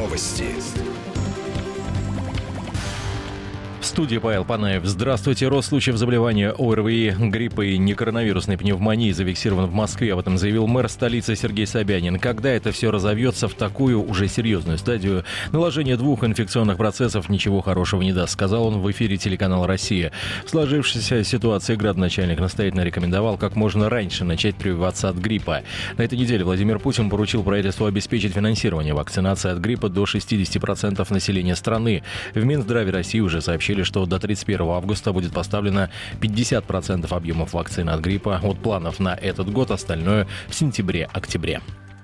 Новости. В студии Павел Панаев. Здравствуйте. Рост случаев заболевания ОРВИ, гриппа и некоронавирусной пневмонии зафиксирован в Москве. Об этом заявил мэр столицы Сергей Собянин. Когда это все разовьется в такую уже серьезную стадию, наложение двух инфекционных процессов ничего хорошего не даст, сказал он в эфире телеканала «Россия». В сложившейся ситуации градоначальник настоятельно рекомендовал как можно раньше начать прививаться от гриппа. На этой неделе Владимир Путин поручил правительству обеспечить финансирование вакцинации от гриппа до 60% населения страны. В Минздраве России уже сообщили, что до 31 августа будет поставлено 50% объемов вакцины от гриппа. От планов на этот год остальное в сентябре-октябре.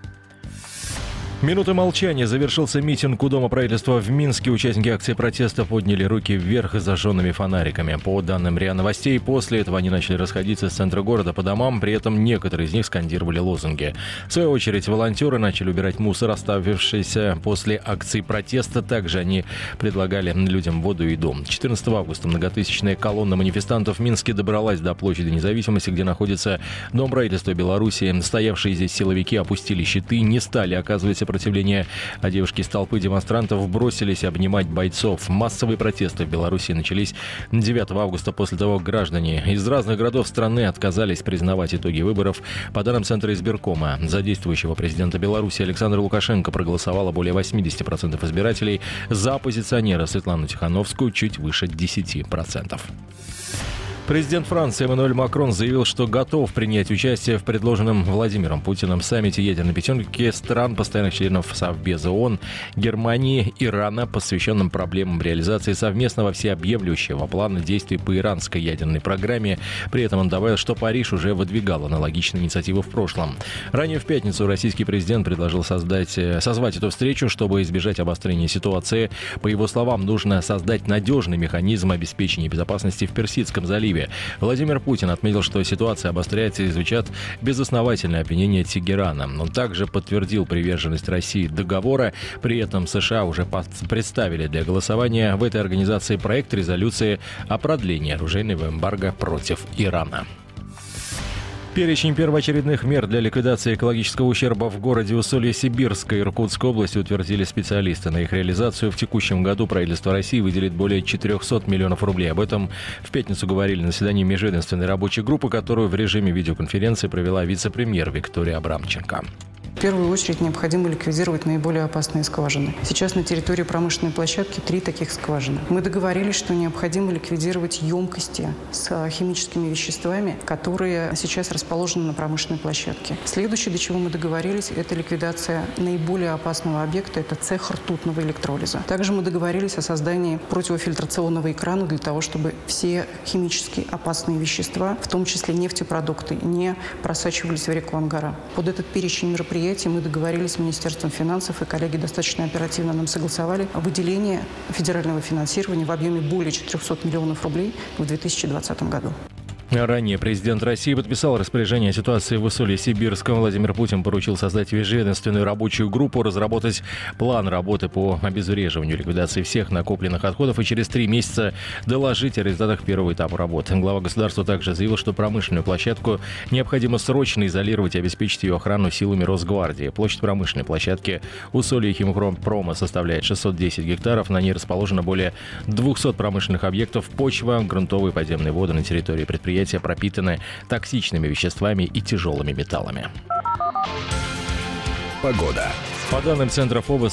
Минуты молчания. Завершился митинг у Дома правительства в Минске. Участники акции протеста подняли руки вверх с зажженными фонариками. По данным РИА Новостей, после этого они начали расходиться с центра города по домам. При этом некоторые из них скандировали лозунги. В свою очередь, волонтеры начали убирать мусор, оставившийся после акции протеста. Также они предлагали людям воду и еду. 14 августа многотысячная колонна манифестантов в Минске добралась до площади Независимости, где находится Дом правительства Беларуси. Стоявшие здесь силовики опустили щиты, не стали оказывать сопротивление, а девушки из толпы демонстрантов бросились обнимать бойцов. Массовые протесты в Беларуси начались 9 августа после того, как граждане из разных городов страны отказались признавать итоги выборов. По данным Центра избиркома, за действующего президента Беларуси Александра Лукашенко проголосовало более 80% избирателей, за оппозиционера Светлану Тихановскую чуть выше 10%. Президент Франции Эммануэль Макрон заявил, что готов принять участие в предложенном Владимиром Путиным саммите ядерной пятерки стран, постоянных членов Совбеза ООН, Германии, Ирана, посвященном проблемам реализации совместного всеобъемлющего плана действий по иранской ядерной программе. При этом он добавил, что Париж уже выдвигал аналогичные инициативы в прошлом. Ранее в пятницу российский президент предложил созвать эту встречу, чтобы избежать обострения ситуации. По его словам, нужно создать надежный механизм обеспечения безопасности в Персидском заливе. Владимир Путин отметил, что ситуация обостряется и звучат безосновательные обвинения Тегерана. Он также подтвердил приверженность России договора. При этом США уже представили для голосования в этой организации проект резолюции о продлении оружейного эмбарго против Ирана. Перечень первоочередных мер для ликвидации экологического ущерба в городе Усолье-Сибирской Иркутской области утвердили специалисты. На их реализацию в текущем году правительство России выделит более 400 миллионов рублей. Об этом в пятницу говорили на заседании межведомственной рабочей группы, которую в режиме видеоконференции провела вице-премьер Виктория Абрамченко. В первую очередь необходимо ликвидировать наиболее опасные скважины. Сейчас на территории промышленной площадки 3 таких скважины. Мы договорились, что необходимо ликвидировать емкости с химическими веществами, которые сейчас расположены на промышленной площадке. Следующее, до чего мы договорились, это ликвидация наиболее опасного объекта, это цех ртутного электролиза. Также мы договорились о создании противофильтрационного экрана для того, чтобы все химически опасные вещества, в том числе нефтепродукты, не просачивались в реку Ангара. Под этот перечень мероприятий мы договорились с Министерством финансов, и коллеги достаточно оперативно нам согласовали выделение федерального финансирования в объеме более 400 миллионов рублей в 2020 году. Ранее президент России подписал распоряжение о ситуации в Усолье-Сибирском. Владимир Путин поручил создать межведомственную рабочую группу, разработать план работы по обезвреживанию и ликвидации всех накопленных отходов и через 3 месяца доложить о результатах первого этапа работы. Глава государства также заявил, что промышленную площадку необходимо срочно изолировать и обеспечить ее охрану силами Росгвардии. Площадь промышленной площадки Усолье химпрома составляет 610 гектаров. На ней расположено более 200 промышленных объектов. Почва, грунтовые подземные воды на территории предприятия пропитаны токсичными веществами и тяжелыми металлами. Погода. По данным Центра ФОБОС,